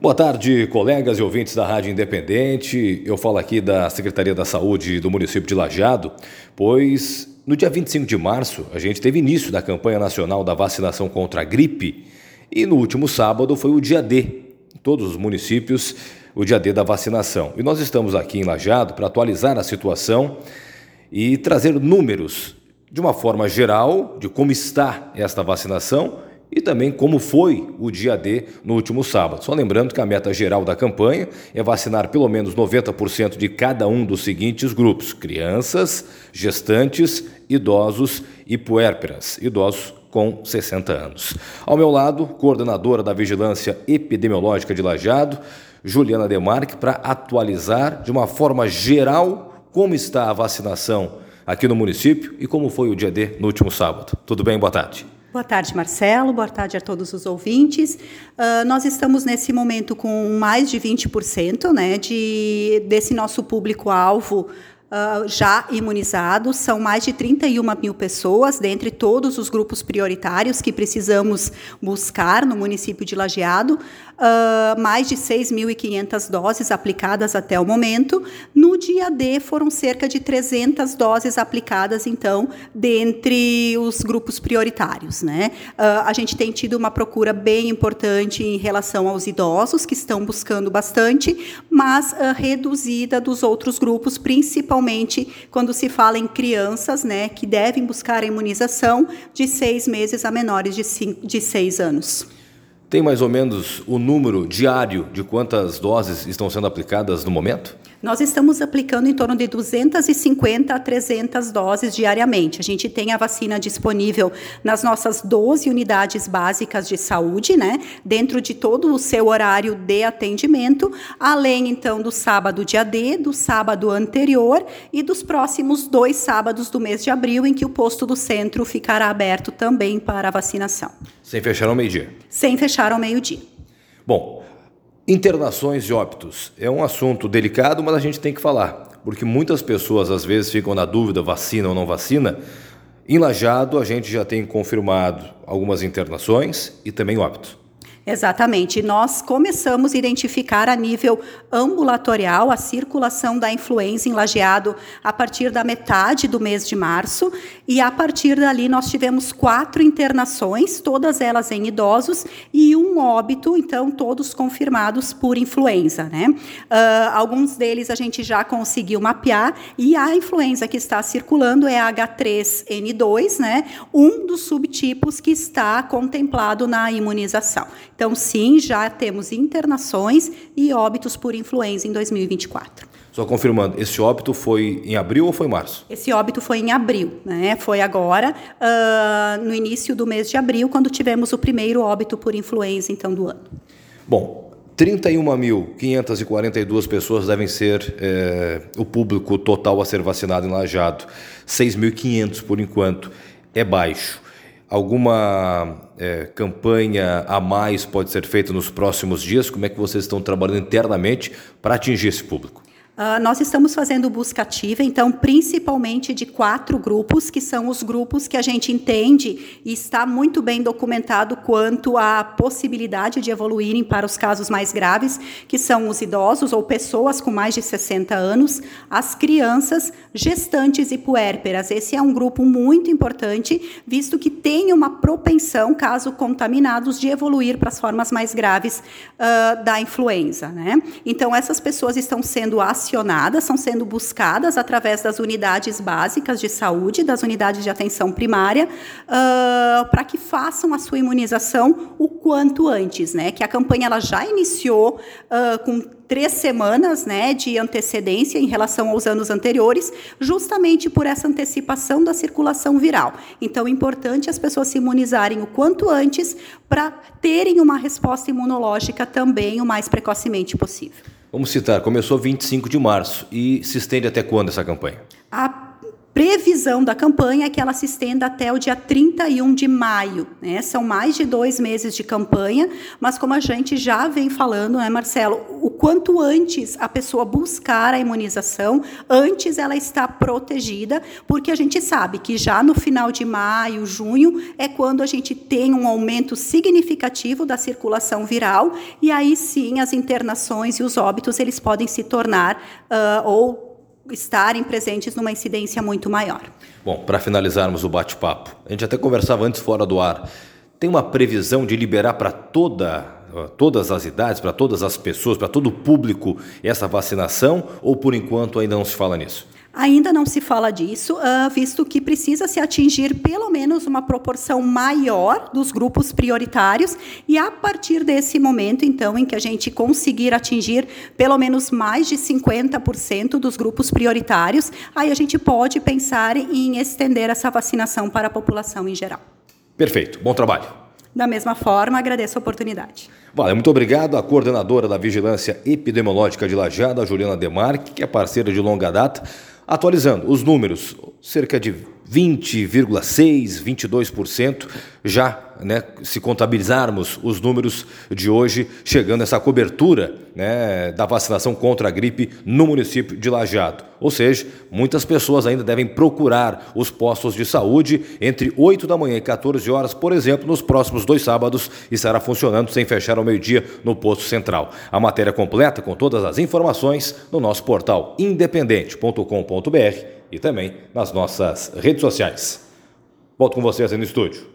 Boa tarde, colegas e ouvintes da Rádio Independente. Eu falo aqui da Secretaria da Saúde do município de Lajeado, pois no dia 25 de março a gente teve início da campanha nacional da vacinação contra a gripe e no último sábado foi o dia D, em todos os municípios, o dia D da vacinação. E nós estamos aqui em Lajeado para atualizar a situação e trazer números de uma forma geral de como está esta vacinação e também como foi o dia D no último sábado. Só lembrando que a meta geral da campanha é vacinar pelo menos 90% de cada um dos seguintes grupos: crianças, gestantes, idosos e puérperas, idosos com 60 anos. Ao meu lado, coordenadora da Vigilância Epidemiológica de Lajeado, Juliana Demarque, para atualizar de uma forma geral como está a vacinação aqui no município e como foi o dia D no último sábado. Tudo bem? Boa tarde. Boa tarde, Marcelo. Boa tarde a todos os ouvintes. Nós estamos nesse momento com mais de 20%, desse nosso público-alvo já imunizados. São mais de 31 mil pessoas, dentre todos os grupos prioritários que precisamos buscar no município de Lajeado. Mais de 6.500 doses aplicadas até o momento. No dia D foram cerca de 300 doses aplicadas, então, dentre os grupos prioritários, A gente tem tido uma procura bem importante em relação aos idosos, que estão buscando bastante, mas reduzida dos outros grupos, principalmente quando se fala em crianças, que devem buscar a imunização de 6 meses a menores de 6 anos. Tem mais ou menos o número diário de quantas doses estão sendo aplicadas no momento? Nós estamos aplicando em torno de 250 a 300 doses diariamente. A gente tem a vacina disponível nas nossas 12 unidades básicas de saúde, dentro de todo o seu horário de atendimento, além, então, do sábado dia D, do sábado anterior e dos próximos 2 sábados do mês de abril, em que o posto do centro ficará aberto também para a vacinação. Sem fechar ao meio-dia? Sem fechar ao meio-dia. Bom, internações e óbitos é um assunto delicado, mas a gente tem que falar, porque muitas pessoas às vezes ficam na dúvida, vacina ou não vacina. Em Lajeado a gente já tem confirmado algumas internações e também óbito. Exatamente. Nós começamos a identificar a nível ambulatorial a circulação da influenza em Lajeado a partir da metade do mês de março e a partir dali nós tivemos 4 internações, todas elas em idosos e um óbito, então todos confirmados por influenza, Alguns deles a gente já conseguiu mapear e a influenza que está circulando é a H3N2, um dos subtipos que está contemplado na imunização. Então, sim, já temos internações e óbitos por influenza em 2024. Só confirmando, esse óbito foi em abril ou foi em março? Esse óbito foi em abril, Foi agora, no início do mês de abril, quando tivemos o primeiro óbito por influenza, então, do ano. Bom, 31.542 pessoas devem ser o público total a ser vacinado em Lajeado. 6.500 por enquanto, é baixo. Alguma campanha a mais pode ser feita nos próximos dias? Como é que vocês estão trabalhando internamente para atingir esse público? Nós estamos fazendo busca ativa, então, principalmente de 4 grupos, que são os grupos que a gente entende e está muito bem documentado quanto à possibilidade de evoluírem para os casos mais graves, que são os idosos ou pessoas com mais de 60 anos, as crianças, gestantes e puérperas. Esse é um grupo muito importante, visto que tem uma propensão, caso contaminados, de evoluir para as formas mais graves da influenza, Então, essas pessoas estão sendo estão sendo buscadas através das unidades básicas de saúde, das unidades de atenção primária, para que façam a sua imunização o quanto antes, Que a campanha ela já iniciou com 3 semanas, de antecedência em relação aos anos anteriores, justamente por essa antecipação da circulação viral. Então, é importante as pessoas se imunizarem o quanto antes para terem uma resposta imunológica também o mais precocemente possível. Vamos citar, começou 25 de março e se estende até quando essa campanha? previsão da campanha é que ela se estenda até o dia 31 de maio, né? São mais de 2 meses de campanha, mas como a gente já vem falando, né, Marcelo, o quanto antes a pessoa buscar a imunização, antes ela está protegida, porque a gente sabe que já no final de maio, junho, é quando a gente tem um aumento significativo da circulação viral, e aí sim as internações e os óbitos eles podem se tornar ou estarem presentes numa incidência muito maior. Bom, para finalizarmos o bate-papo, a gente até conversava antes fora do ar, tem uma previsão de liberar para todas as idades, para todas as pessoas, para todo o público essa vacinação, ou por enquanto ainda não se fala nisso? Ainda não se fala disso, visto que precisa se atingir pelo menos uma proporção maior dos grupos prioritários, e a partir desse momento, então, em que a gente conseguir atingir pelo menos mais de 50% dos grupos prioritários, aí a gente pode pensar em estender essa vacinação para a população em geral. Perfeito, bom trabalho. Da mesma forma, agradeço a oportunidade. Valeu, muito obrigado à coordenadora da Vigilância Epidemiológica de Lajeado, a Juliana Demarque, que é parceira de longa data, atualizando os números, cerca de 20,6%, 22% já, né, se contabilizarmos os números de hoje, chegando a essa cobertura, né, da vacinação contra a gripe no município de Lajeado. Ou seja, muitas pessoas ainda devem procurar os postos de saúde entre 8 da manhã e 14 horas, por exemplo, nos próximos 2 sábados, estará funcionando sem fechar ao meio-dia no posto central. A matéria completa com todas as informações no nosso portal independente.com.br e também nas nossas redes sociais. Volto com vocês aí no estúdio.